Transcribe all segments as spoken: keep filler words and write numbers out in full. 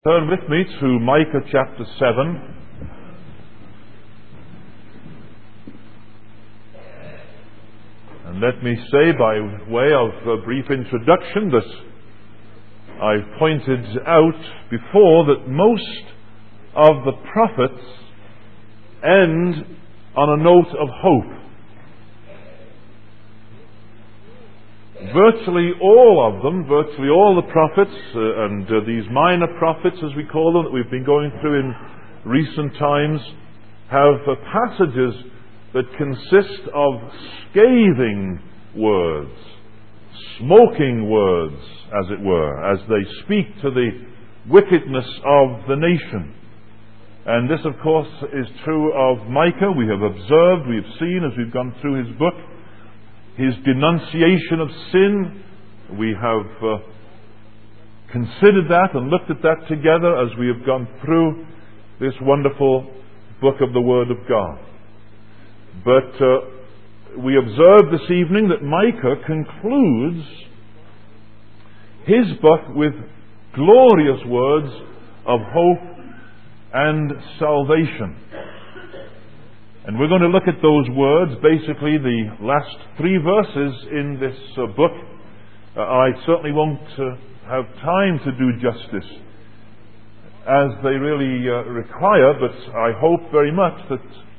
Turn with me to Micah chapter seven. And let me say, by way of a brief introduction, that I've pointed out before that most of the prophets end on a note of hope. Virtually all of them, virtually all the prophets, uh, and uh, these minor prophets, as we call them, that we've been going through in recent times, have uh, passages that consist of scathing words, smoking words, as it were, as they speak to the wickedness of the nation. And this, of course, is true of Micah. We have observed, we have seen, as we've gone through his book, his denunciation of sin. We have uh, considered that and looked at that together as we have gone through this wonderful book of the Word of God. But uh, we observed this evening that Micah concludes his book with glorious words of hope and salvation. And we're going to look at those words, basically the last three verses in this uh, book. Uh, I certainly won't uh, have time to do justice as they really uh, require, but I hope very much that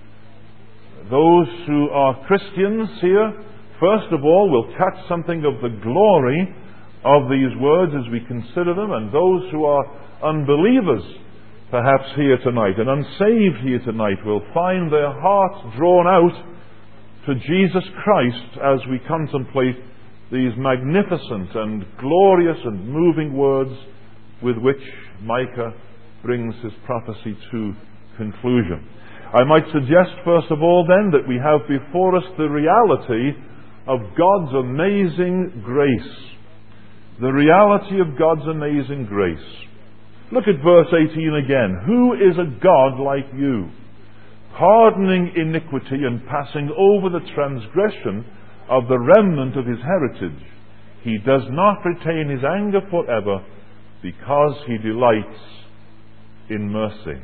those who are Christians here, first of all, will catch something of the glory of these words as we consider them, and those who are unbelievers, perhaps here tonight, and unsaved here tonight, will find their hearts drawn out to Jesus Christ as we contemplate these magnificent and glorious and moving words with which Micah brings his prophecy to conclusion. I might suggest, first of all, then, that we have before us the reality of God's amazing grace. The reality of God's amazing grace. Look at verse eighteen again. Who is a God like you, pardoning iniquity and passing over the transgression of the remnant of his heritage? He does not retain his anger forever, because he delights in mercy.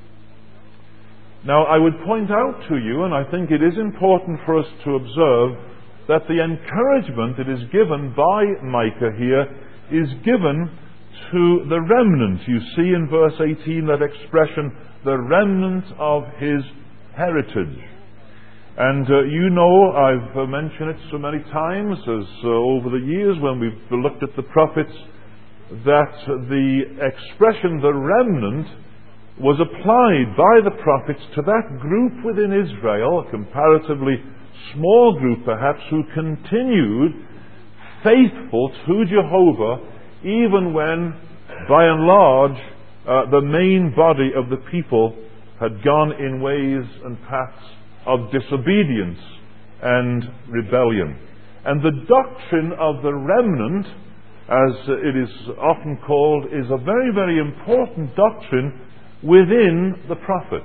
Now, I would point out to you, and I think it is important for us to observe, that the encouragement that is given by Micah here is given to the remnant. You see in verse eighteen that expression, the remnant of his heritage. And uh, you know, I've uh, mentioned it so many times as uh, over the years when we've looked at the prophets, that the expression, the remnant, was applied by the prophets to that group within Israel, a comparatively small group perhaps, who continued faithful to Jehovah even when, by and large, uh, the main body of the people had gone in ways and paths of disobedience and rebellion. And the doctrine of the remnant, as it is often called, is a very, very important doctrine within the prophets.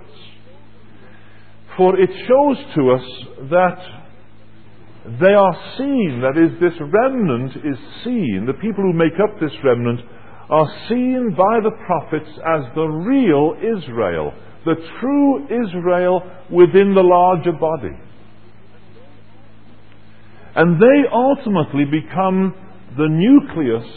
For it shows to us that they are seen, that is, this remnant is seen, the people who make up this remnant are seen by the prophets as the real Israel, the true Israel within the larger body. And they ultimately become the nucleus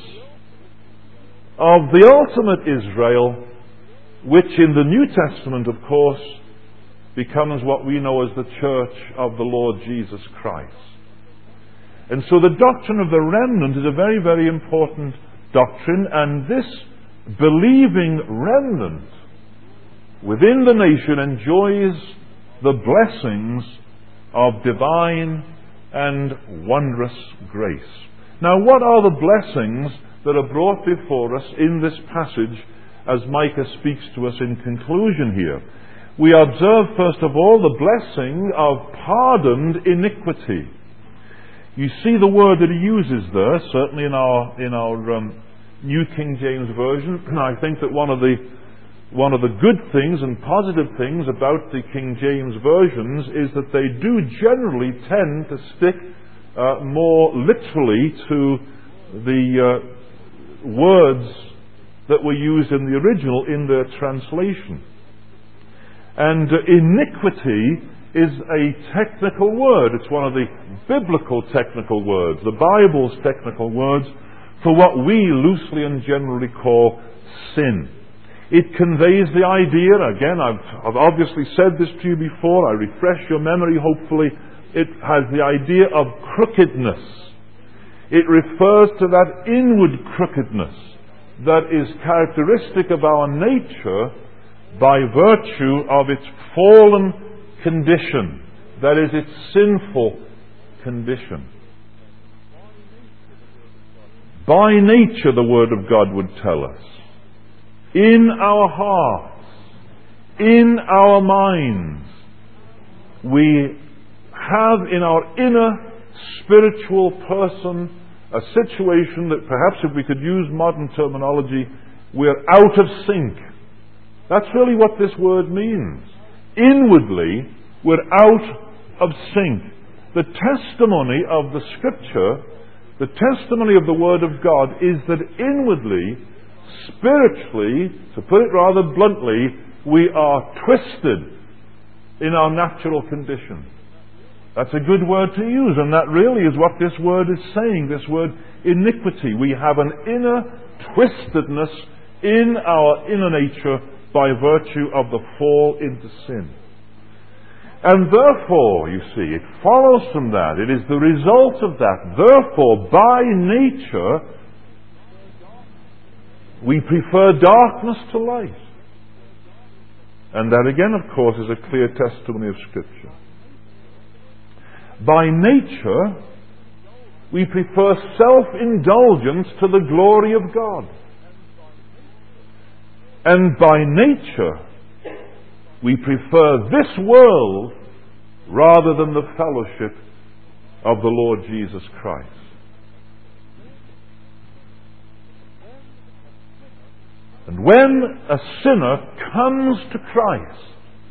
of the ultimate Israel, which in the New Testament, of course, becomes what we know as the Church of the Lord Jesus Christ. And so the doctrine of the remnant is a very, very important doctrine, and this believing remnant within the nation enjoys the blessings of divine and wondrous grace. Now, what are the blessings that are brought before us in this passage as Micah speaks to us in conclusion here? We observe, first of all, the blessing of pardoned iniquity. You see the word that he uses there, certainly in our in our um, New King James Version. And I think that one of the one of the good things and positive things about the King James versions is that they do generally tend to stick uh, more literally to the uh, words that were used in the original in their translation. And uh, iniquity is a technical word. It's one of the biblical technical words, the Bible's technical words, for what we loosely and generally call sin. It conveys the idea, again, I've, I've obviously said this to you before, I refresh your memory hopefully, it has the idea of crookedness. It refers to that inward crookedness that is characteristic of our nature by virtue of its fallen condition, that is, its sinful condition. By nature, the Word of God would tell us, in our hearts, in our minds, we have in our inner spiritual person a situation that perhaps, if we could use modern terminology, we're out of sync. That's really what this word means. Inwardly, we're out of sync. The testimony of the Scripture, the testimony of the Word of God, is that inwardly, spiritually, to put it rather bluntly, we are twisted in our natural condition. That's a good word to use, and that really is what this word is saying, this word iniquity. We have an inner twistedness in our inner nature by virtue of the fall into sin. And therefore, you see, it follows from that, it is the result of that. Therefore, by nature, we prefer darkness to light. And that again, of course, is a clear testimony of Scripture. By nature, we prefer self-indulgence to the glory of God. And by nature, we prefer this world rather than the fellowship of the Lord Jesus Christ. And when a sinner comes to Christ,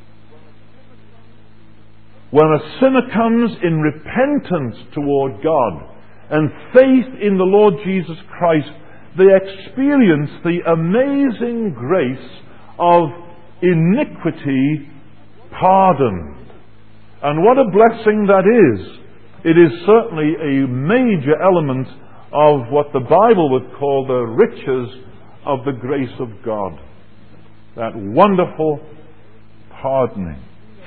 when a sinner comes in repentance toward God and faith in the Lord Jesus Christ, they experience the amazing grace of iniquity pardoned. And what a blessing that is. It is certainly a major element of what the Bible would call the riches of the grace of God. That wonderful pardoning.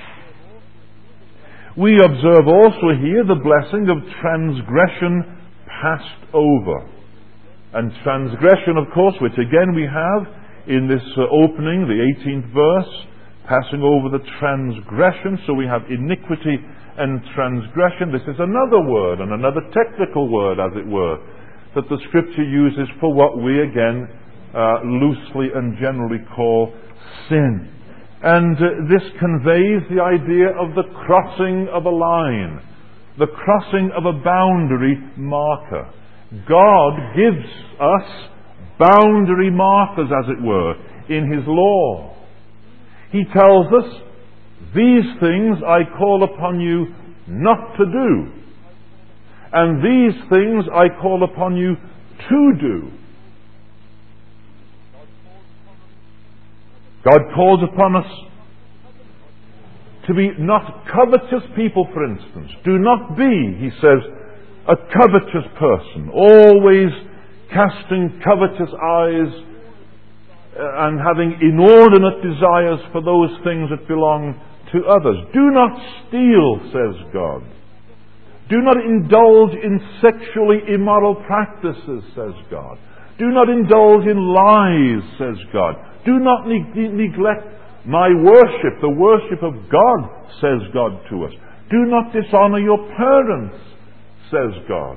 We observe also here the blessing of transgression passed over. And transgression, of course, which again we have in this uh, opening, the eighteenth verse, passing over the transgression. So we have iniquity and transgression. This is another word, and another technical word, as it were, that the Scripture uses for what we again uh, loosely and generally call sin. And uh, this conveys the idea of the crossing of a line, the crossing of a boundary marker. God gives us boundary markers, as it were, in His law. He tells us, these things I call upon you not to do, and these things I call upon you to do. God calls upon us to be not covetous people, for instance. Do not be, He says, a covetous person, always casting covetous eyes and having inordinate desires for those things that belong to others. Do not steal, says God. Do not indulge in sexually immoral practices, says God. Do not indulge in lies, says God. Do not ne- neglect my worship, the worship of God, says God to us. Do not dishonor your parents, says God.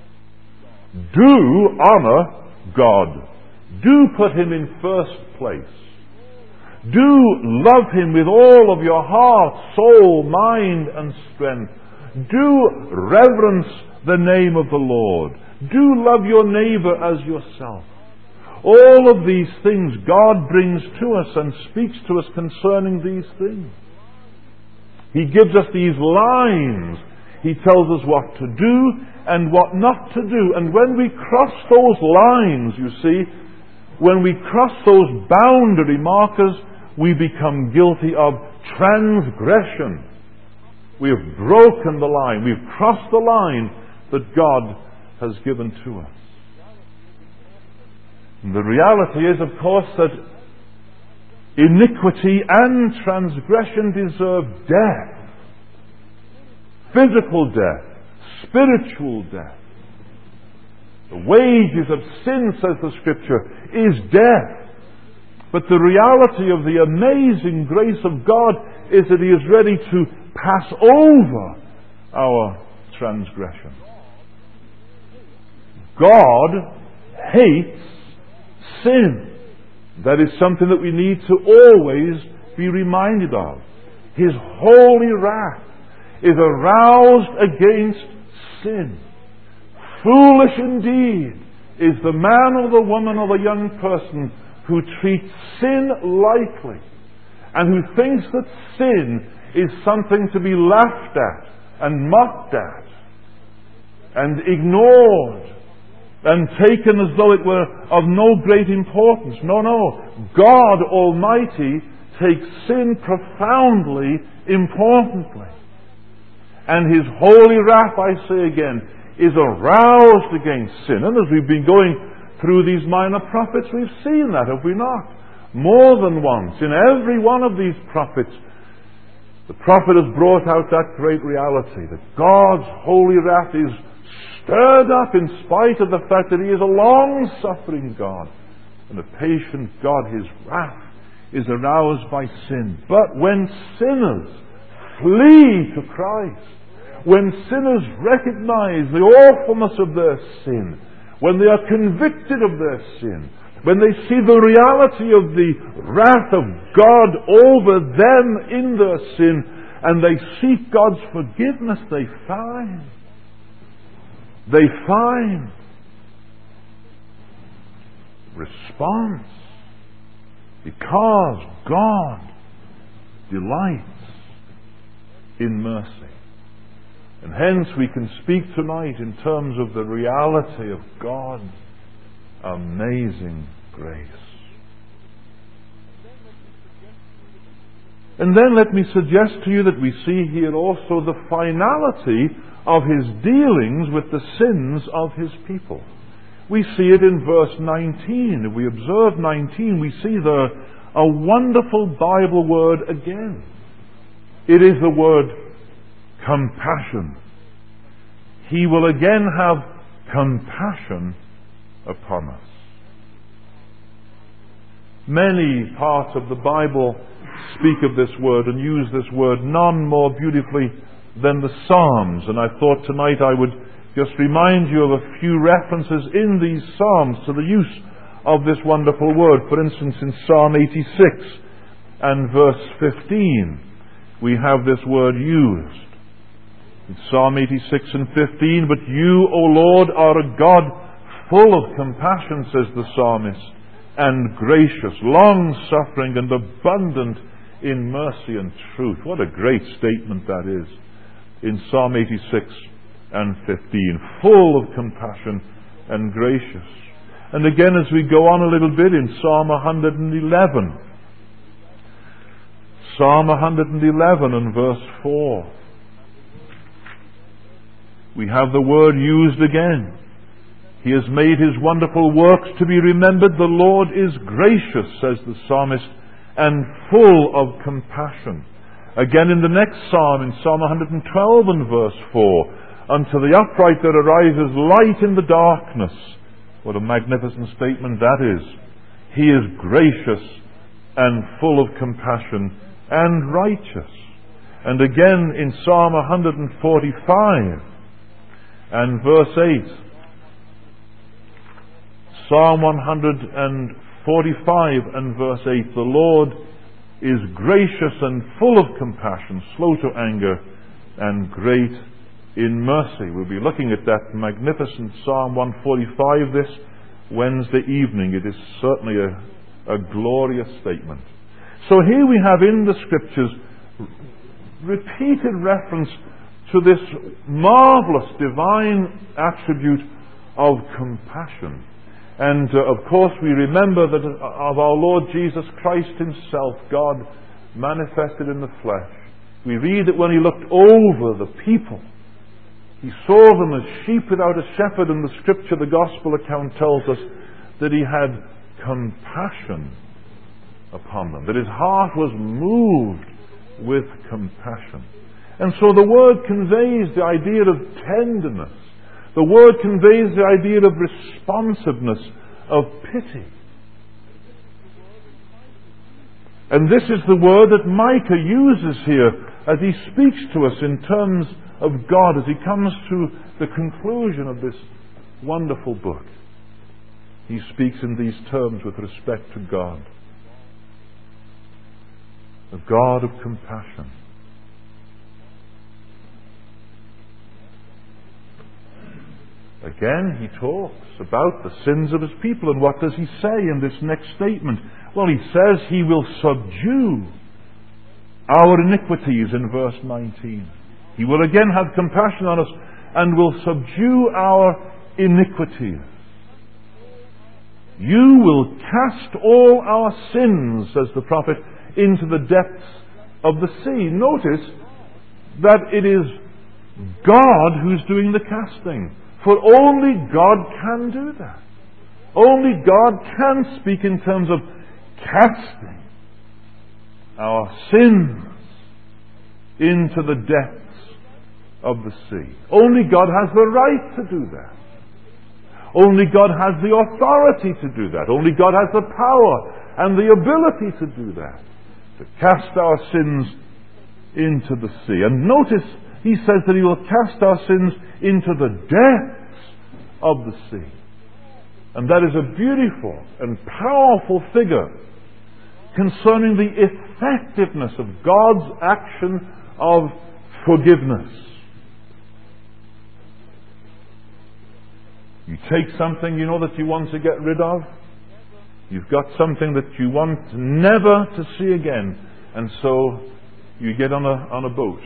Do honor God. Do put Him in first place. Do love Him with all of your heart, soul, mind, and strength. Do reverence the name of the Lord. Do love your neighbor as yourself. All of these things God brings to us and speaks to us concerning these things. He gives us these lines. He tells us what to do and what not to do. And when we cross those lines, you see, when we cross those boundary markers, we become guilty of transgression. We have broken the line. We've crossed the line that God has given to us. And the reality is, of course, that iniquity and transgression deserve death. Physical death, spiritual death. The wages of sin, says the Scripture, is death. But the reality of the amazing grace of God is that He is ready to pass over our transgression. God hates sin. That is something that we need to always be reminded of. His holy wrath is aroused against sin. Foolish indeed is the man or the woman or the young person who treats sin lightly and who thinks that sin is something to be laughed at and mocked at and ignored and taken as though it were of no great importance. No, no. God Almighty takes sin profoundly importantly. And His holy wrath, I say again, is aroused against sin. And as we've been going through these minor prophets, we've seen that, have we not? More than once. In every one of these prophets, the prophet has brought out that great reality, that God's holy wrath is stirred up in spite of the fact that He is a long-suffering God and a patient God. His wrath is aroused by sin. But when sinners flee to Christ, when sinners recognize the awfulness of their sin, when they are convicted of their sin, when they see the reality of the wrath of God over them in their sin, and they seek God's forgiveness, they find, they find response, because God delights in mercy. And hence we can speak tonight in terms of the reality of God's amazing grace. And then let me suggest to you that we see here also the finality of His dealings with the sins of His people. We see it in verse nineteen. If we observe nineteen, we see there a wonderful Bible word again. It is the word compassion. He will again have compassion upon us. Many parts of the Bible speak of this word and use this word none more beautifully than the Psalms. And I thought tonight I would just remind you of a few references in these Psalms to the use of this wonderful word. For instance, in Psalm eighty-six and verse fifteen, we have this word used. In Psalm eighty-six and fifteen, "But you, O Lord, are a God full of compassion," says the psalmist, "and gracious, long-suffering, and abundant in mercy and truth." What a great statement that is in Psalm eighty-six and fifteen. Full of compassion and gracious. And again, as we go on a little bit, in Psalm one eleven. Psalm one eleven and verse four. We have the word used again. "He has made His wonderful works to be remembered. The Lord is gracious," says the psalmist, "and full of compassion." Again in the next psalm, in Psalm one twelve and verse four, "Unto the upright there arises light in the darkness." What a magnificent statement that is. "He is gracious and full of compassion and righteous." And again in Psalm one forty-five and verse eight. Psalm one forty-five and verse eight. "The Lord is gracious and full of compassion, slow to anger, and great in mercy." We'll be looking at that magnificent Psalm one forty-five this Wednesday evening. It is certainly a, a glorious statement. So here we have in the Scriptures repeated reference to this marvelous divine attribute of compassion. And uh, of course we remember that of our Lord Jesus Christ himself, God manifested in the flesh. We read that when he looked over the people, he saw them as sheep without a shepherd, and the scripture, the gospel account tells us that he had compassion upon them, that his heart was moved with compassion. And so the word conveys the idea of tenderness. The word conveys the idea of responsiveness, of pity. And this is the word that Micah uses here as he speaks to us in terms of God, as he comes to the conclusion of this wonderful book. He speaks in these terms with respect to God. A God of compassion. Again, he talks about the sins of his people. And what does he say in this next statement? Well, he says he will subdue our iniquities in verse nineteen. He will again have compassion on us and will subdue our iniquities. You will cast all our sins, says the prophet, into the depths of the sea. Notice that it is God who's doing the casting. For only God can do that. Only God can speak in terms of casting our sins into the depths of the sea. Only God has the right to do that. Only God has the authority to do that. Only God has the power and the ability to do that. To cast our sins into the sea. And notice, he says that he will cast our sins into the depths of the sea. And that is a beautiful and powerful figure concerning the effectiveness of God's action of forgiveness. You take something you know that you want to get rid of. You've got something that you want never to see again. And so you get on a, on a boat.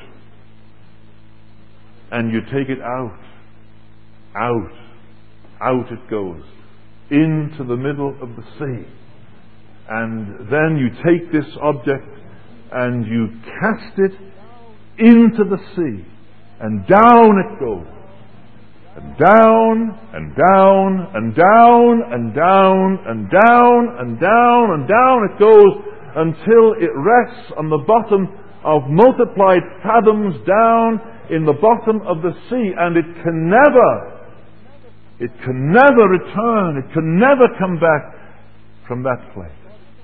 And you take it out. Out. Out it goes. Into the middle of the sea. And then you take this object and you cast it into the sea. And down it goes. And down, and down, and down, and down, and down, and down, and down it goes until it rests on the bottom of multiplied fathoms down in the bottom of the sea. And it can never, it can never return, it can never come back from that place.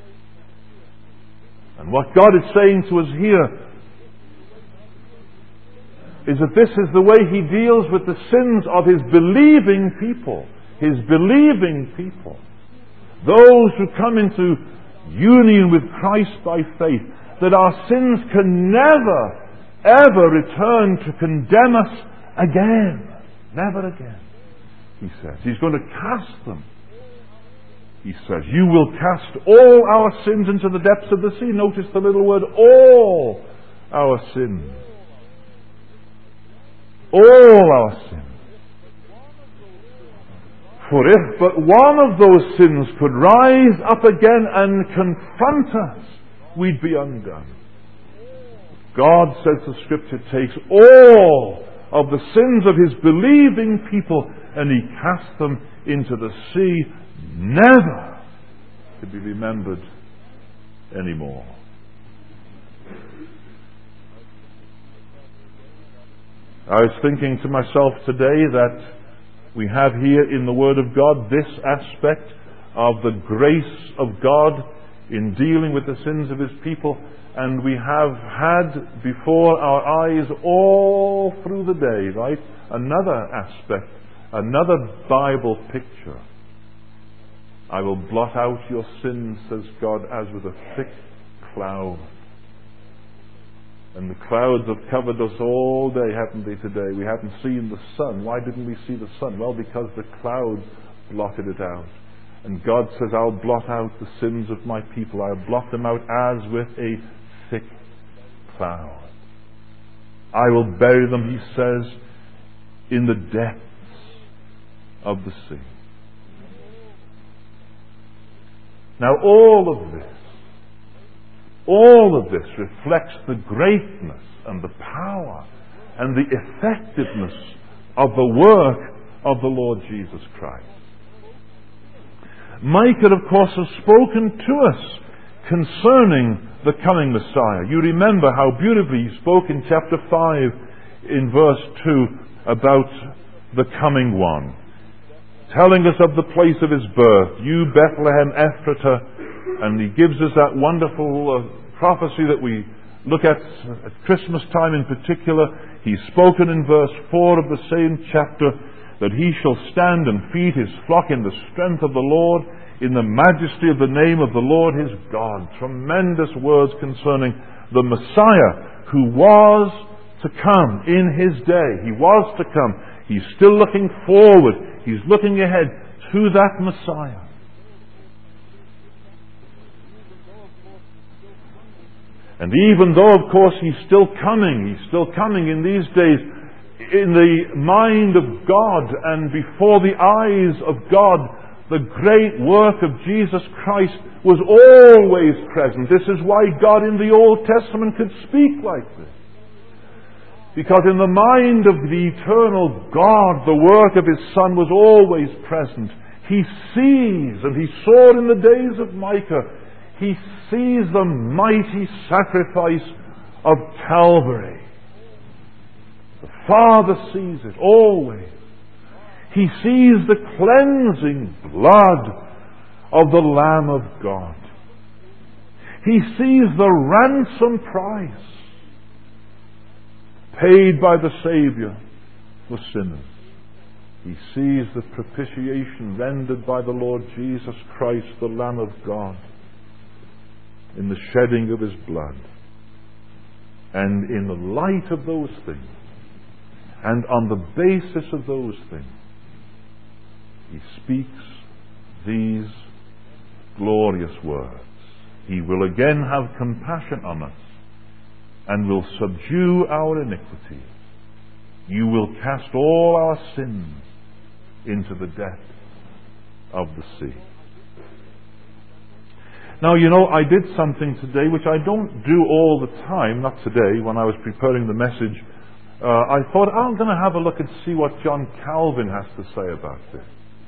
And what God is saying to us here is that this is the way he deals with the sins of his believing people. His believing people. Those who come into union with Christ by faith. That our sins can never, ever return to condemn us again. Never again, he says. He's going to cast them. He says, you will cast all our sins into the depths of the sea. Notice the little word, all our sins. All our sins. For if but one of those sins could rise up again and confront us, we'd be undone. God, says the Scripture, takes all of the sins of his believing people and he casts them into the sea, never to be remembered anymore. I was thinking to myself today that we have here in the Word of God this aspect of the grace of God in dealing with the sins of his people, and we have had before our eyes all through the day, right, another aspect, another Bible picture. I will blot out your sins, says God, as with a thick cloud. And the clouds have covered us all day, haven't they, today? We haven't seen the sun. Why didn't we see the sun? Well, because the clouds blotted it out. And God says, I'll blot out the sins of my people. I'll blot them out as with a thick cloud. I will bury them, he says, in the depths of the sea. Now all of this, all of this reflects the greatness and the power and the effectiveness of the work of the Lord Jesus Christ. Micah, of course, has spoken to us concerning the coming Messiah. You remember how beautifully he spoke in chapter five in verse two about the coming one, telling us of the place of his birth, you Bethlehem Ephratah, and he gives us that wonderful uh, prophecy that we look at at Christmas time in particular. He's spoken in verse four of the same chapter that he shall stand and feed his flock in the strength of the Lord, in the majesty of the name of the Lord his God. Tremendous words concerning the Messiah who was to come in his day. He was to come. He's still looking forward. He's looking ahead to that Messiah. And even though, of course, he's still coming, he's still coming in these days, in the mind of God and before the eyes of God, the great work of Jesus Christ was always present. This is why God in the Old Testament could speak like this. Because in the mind of the eternal God, the work of his Son was always present. He sees, and he saw it in the days of Micah, he sees the mighty sacrifice of Calvary. The Father sees it always. He sees the cleansing blood of the Lamb of God. He sees the ransom price paid by the Savior for sinners. He sees the propitiation rendered by the Lord Jesus Christ, the Lamb of God, in the shedding of his blood. And in the light of those things, and on the basis of those things, he speaks these glorious words. He will again have compassion on us and will subdue our iniquities. You will cast all our sins into the depth of the sea. Now, you know, I did something today which I don't do all the time, not today, when I was preparing the message. Uh, I thought, I'm going to have a look and see what John Calvin has to say about this.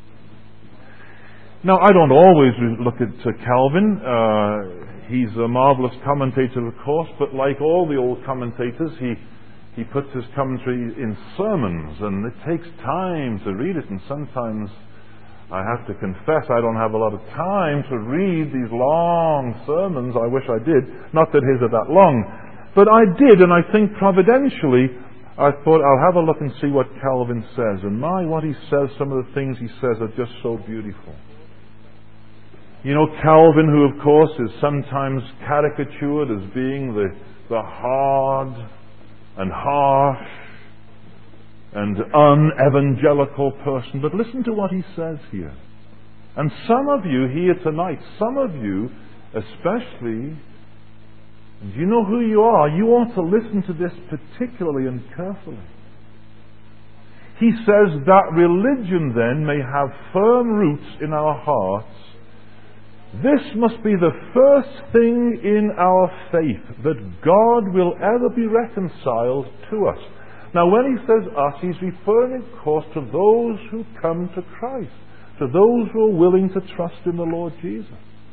Now, I don't always look at uh, Calvin. Uh, he's a marvelous commentator, of course, but like all the old commentators, he, he puts his commentary in sermons, and it takes time to read it, and sometimes I have to confess I don't have a lot of time to read these long sermons. I wish I did. Not that his are that long. But I did, and I think providentially, I thought I'll have a look and see what Calvin says. And my, what he says, some of the things he says are just so beautiful. You know, Calvin, who of course is sometimes caricatured as being the, the hard and harsh and un-evangelical person. But listen to what he says here. And some of you here tonight, some of you especially, do you know who you are? You ought to listen to this particularly and carefully. He says that religion then may have firm roots in our hearts. This must be the first thing in our faith, that God will ever be reconciled to us. Now, when he says us, he's referring, of course, to those who come to Christ, to those who are willing to trust in the Lord Jesus.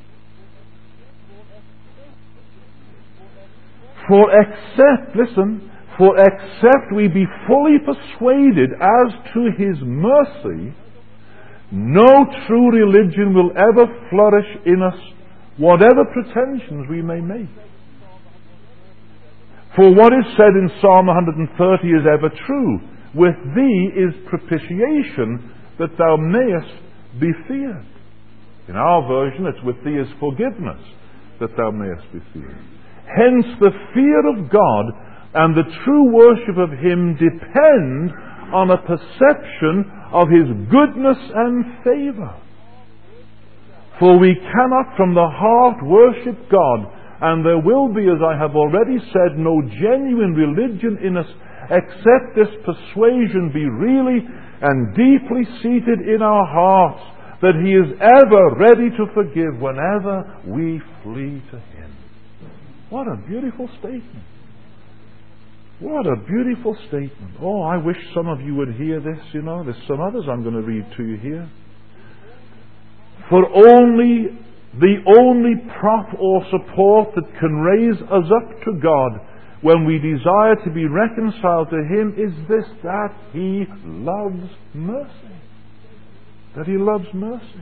For except, listen, for except we be fully persuaded as to his mercy, no true religion will ever flourish in us, whatever pretensions we may make. For what is said in Psalm one thirty is ever true. With thee is propitiation, that thou mayest be feared. In our version, it's with thee is forgiveness, that thou mayest be feared. Hence the fear of God and the true worship of him depend on a perception of his goodness and favor. For we cannot from the heart worship God, and there will be, as I have already said, no genuine religion in us except this persuasion be really and deeply seated in our hearts that He is ever ready to forgive whenever we flee to Him. What a beautiful statement. What a beautiful statement. Oh, I wish some of you would hear this, you know. There's some others I'm going to read to you here. For only, the only prop or support that can raise us up to God when we desire to be reconciled to Him is this, that He loves mercy. That He loves mercy.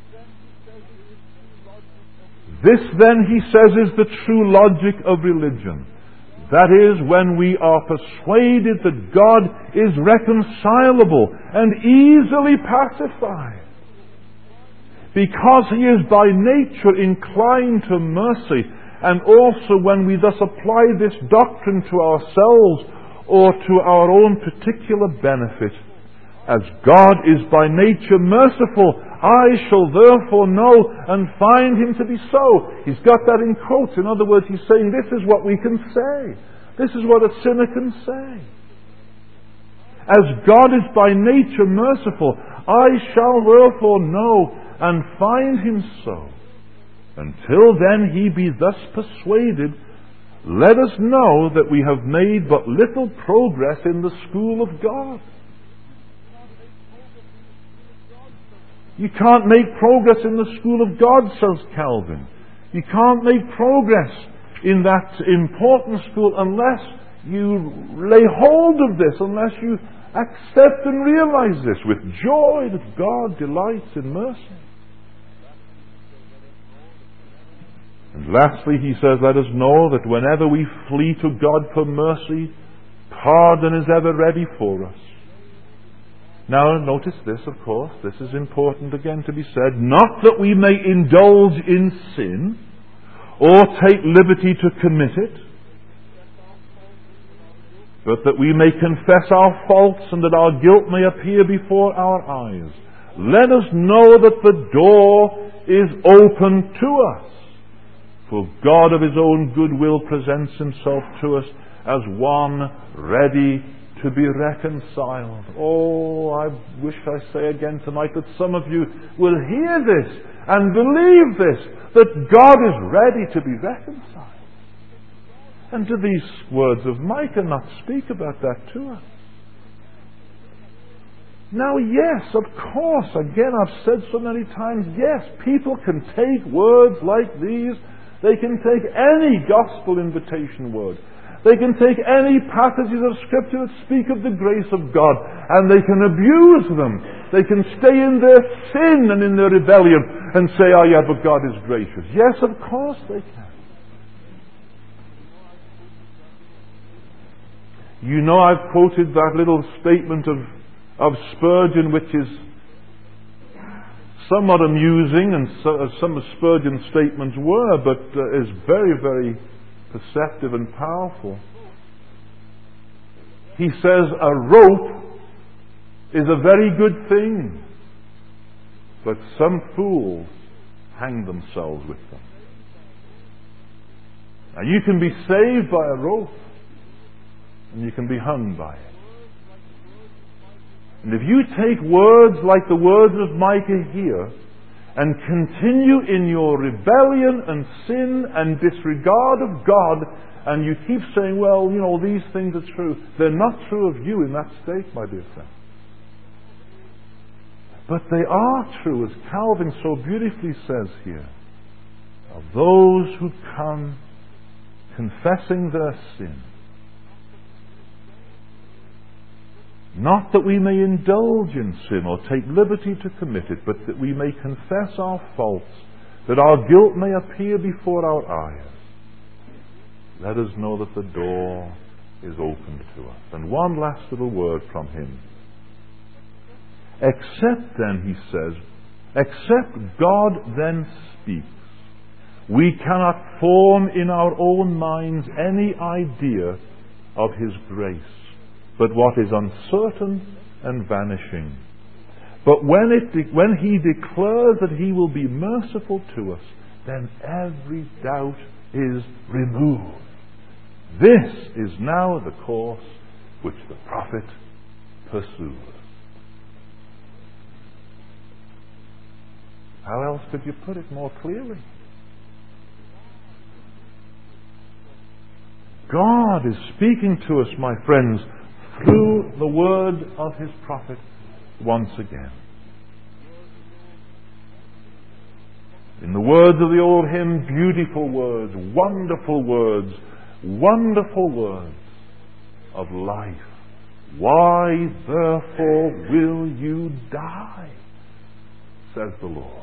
This then, he says, is the true logic of religion. That is, when we are persuaded that God is reconcilable and easily pacified. Because He is by nature inclined to mercy, and also when we thus apply this doctrine to ourselves or to our own particular benefit. As God is by nature merciful, I shall therefore know and find Him to be so. He's got that in quotes. In other words, he's saying this is what we can say. This is what a sinner can say. As God is by nature merciful, I shall therefore know and find Him so. Until then He be thus persuaded, let us know that we have made but little progress in the school of God. You can't make progress in the school of God, says Calvin. You can't make progress in that important school unless you lay hold of this, unless you accept and realize this with joy that God delights in mercy. And lastly, he says, let us know that whenever we flee to God for mercy, pardon is ever ready for us. Now, notice this, of course. This is important again to be said. Not that we may indulge in sin or take liberty to commit it, but that we may confess our faults and that our guilt may appear before our eyes. Let us know that the door is open to us, for God of His own good will presents Himself to us as one ready to be reconciled. Oh, I wish I say again tonight that some of you will hear this and believe this, that God is ready to be reconciled. And do these words of Micah not speak about that to us? Now, yes, of course, again, I've said so many times, yes, people can take words like these. They can take any gospel invitation word. They can take any passages of Scripture that speak of the grace of God, and they can abuse them. They can stay in their sin and in their rebellion and say, oh yeah, but God is gracious. Yes, of course they can. You know, I've quoted that little statement of, of Spurgeon, which is somewhat amusing, and so, as some of Spurgeon's statements were, but uh, is very, very perceptive and powerful. He says a rope is a very good thing, but some fools hang themselves with them. Now, you can be saved by a rope, and you can be hung by it. And if you take words like the words of Micah here and continue in your rebellion and sin and disregard of God, and you keep saying, well, you know, these things are true, they're not true of you in that state, my dear friend. But they are true, as Calvin so beautifully says here, of those who come confessing their sin. Not that we may indulge in sin or take liberty to commit it, but that we may confess our faults, that our guilt may appear before our eyes. Let us know that the door is opened to us. And one last little word from him. Except then, he says, except God then speaks, we cannot form in our own minds any idea of His grace, but what is uncertain and vanishing. But when, it de- when He declares that He will be merciful to us, then every doubt is removed. This is now the course which the prophet pursues. How else could you put it more clearly? God is speaking to us, my friends, through the word of His prophet once again. In the words of the old hymn, beautiful words, wonderful words, wonderful words of life. Why therefore will you die? Says the Lord.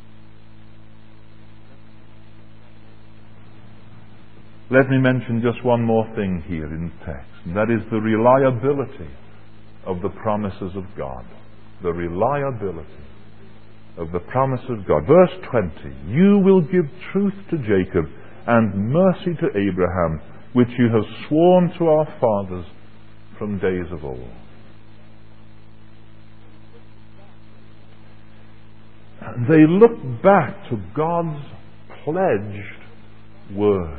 Let me mention just one more thing here in the text, and that is the reliability of the promises of God. The reliability of the promises of God. Verse twenty, you will give truth to Jacob and mercy to Abraham, which you have sworn to our fathers from days of old. And they look back to God's pledged word.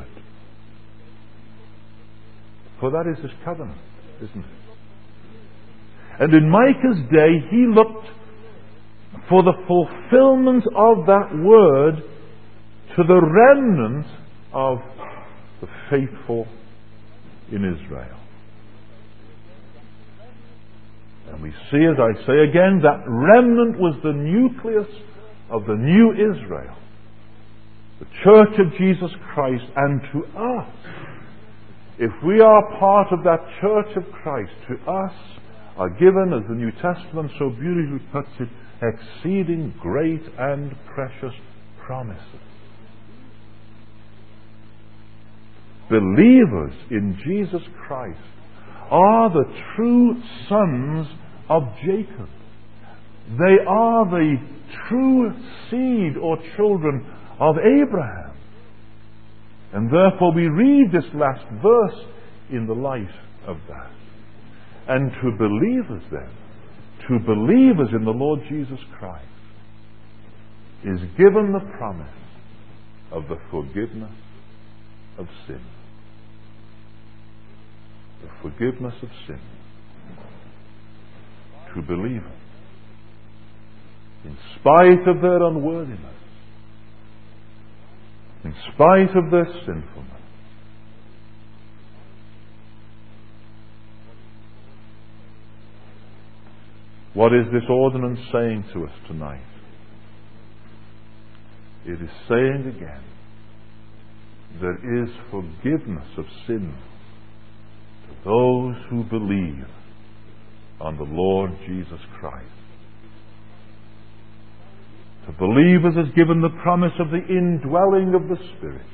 For that is His covenant, isn't it? And in Micah's day, he looked for the fulfillment of that word to the remnant of the faithful in Israel. And we see, as I say again, that remnant was the nucleus of the new Israel, the Church of Jesus Christ. And to us, if we are part of that Church of Christ, to us are given, as the New Testament so beautifully puts it, exceeding great and precious promises. Believers in Jesus Christ are the true sons of Jacob. They are the true seed or children of Abraham. And therefore we read this last verse in the light of that. And to believers then, to believers in the Lord Jesus Christ, is given the promise of the forgiveness of sin. The forgiveness of sin. To believers, in spite of their unworthiness, in spite of their sinfulness. What is this ordinance saying to us tonight? It is saying again, there is forgiveness of sins to those who believe on the Lord Jesus Christ. To believers is given the promise of the indwelling of the Spirit.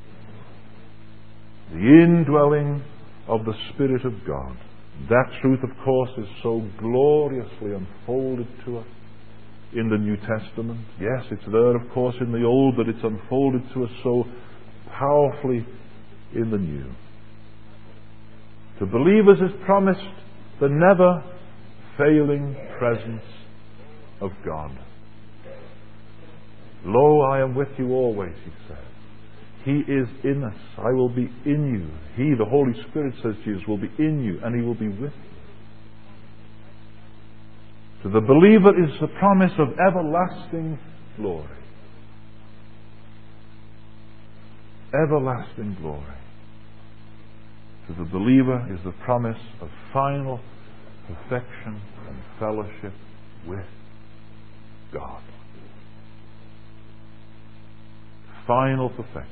The indwelling of the Spirit of God. That truth, of course, is so gloriously unfolded to us in the New Testament. Yes, it's there, of course, in the Old, but it's unfolded to us so powerfully in the New. To believers is promised the never failing presence of God. Lo, I am with you always, He says. He is in us. I will be in you. He, the Holy Spirit, says Jesus, will be in you, and He will be with you. To the believer is the promise of everlasting glory. Everlasting glory. To the believer is the promise of final perfection and fellowship with God. Final perfection.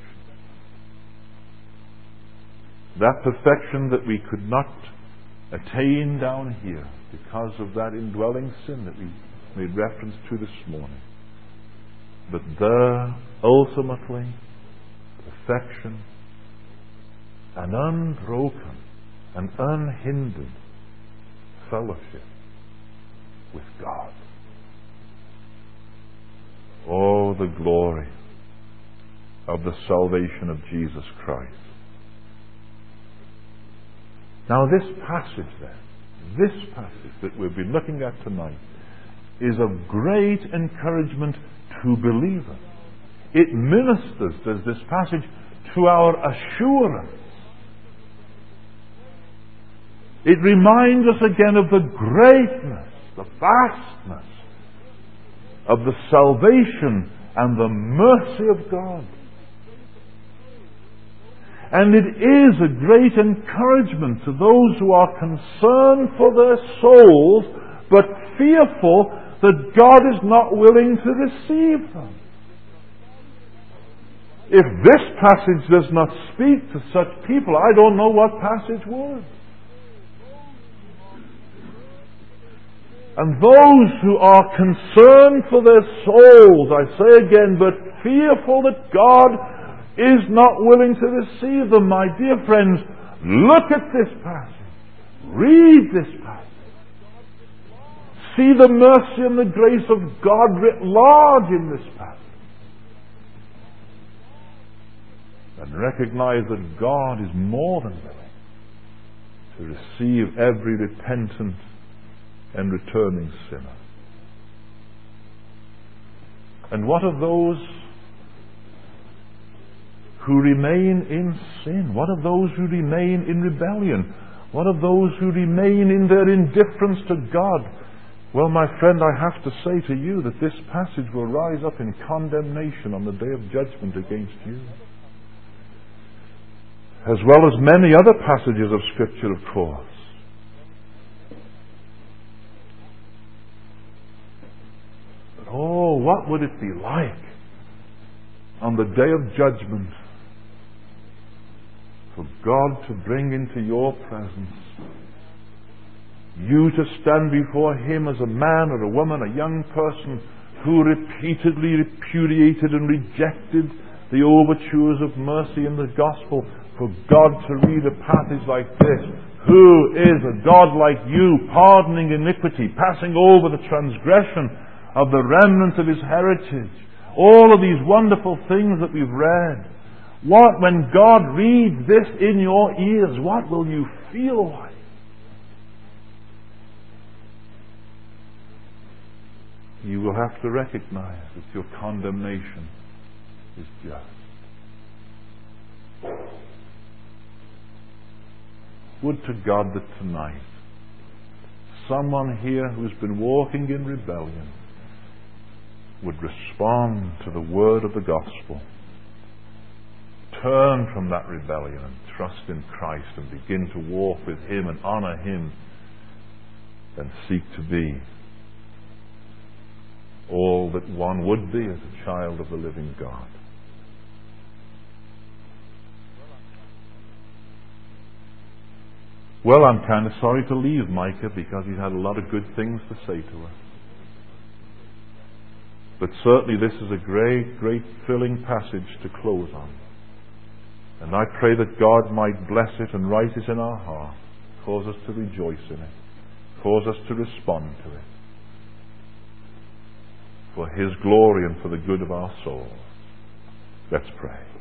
That perfection that we could not attain down here because of that indwelling sin that we made reference to this morning. But there, ultimately, perfection, an unbroken and unhindered fellowship with God. Oh, the glory of the salvation of Jesus Christ. Now this passage then, this passage that we've been looking at tonight, is of great encouragement to believers. It ministers, does this passage, to our assurance. It reminds us again of the greatness, the vastness of the salvation and the mercy of God. And it is a great encouragement to those who are concerned for their souls, but fearful that God is not willing to receive them. If this passage does not speak to such people, I don't know what passage would. And those who are concerned for their souls, I say again, but fearful that God is not willing to receive them, my dear friends, look at this passage. Read this passage. See the mercy and the grace of God writ large in this passage. And recognize that God is more than willing to receive every repentant and returning sinner. And what of those who remain in sin? What of those who remain in rebellion? What of those who remain in their indifference to God? Well, my friend, I have to say to you that this passage will rise up in condemnation on the day of judgment against you. As well as many other passages of Scripture, of course. But oh, what would it be like on the day of judgment for God to bring into your presence you to stand before Him as a man or a woman, a young person who repeatedly repudiated and rejected the overtures of mercy in the gospel, for God to read a passage like this. Who is a God like you, pardoning iniquity, passing over the transgression of the remnant of His heritage? All of these wonderful things that we've read. What, when God reads this in your ears, what will you feel like? You will have to recognize that your condemnation is just. Would to God that tonight someone here who's been walking in rebellion would respond to the word of the gospel, turn from that rebellion and trust in Christ and begin to walk with Him and honor Him and seek to be all that one would be as a child of the living God. Well, I'm kind of sorry to leave Micah because he's had a lot of good things to say to us. But certainly this is a great, great filling passage to close on. And I pray that God might bless it and write it in our heart, cause us to rejoice in it, cause us to respond to it, for His glory and for the good of our souls. Let's pray.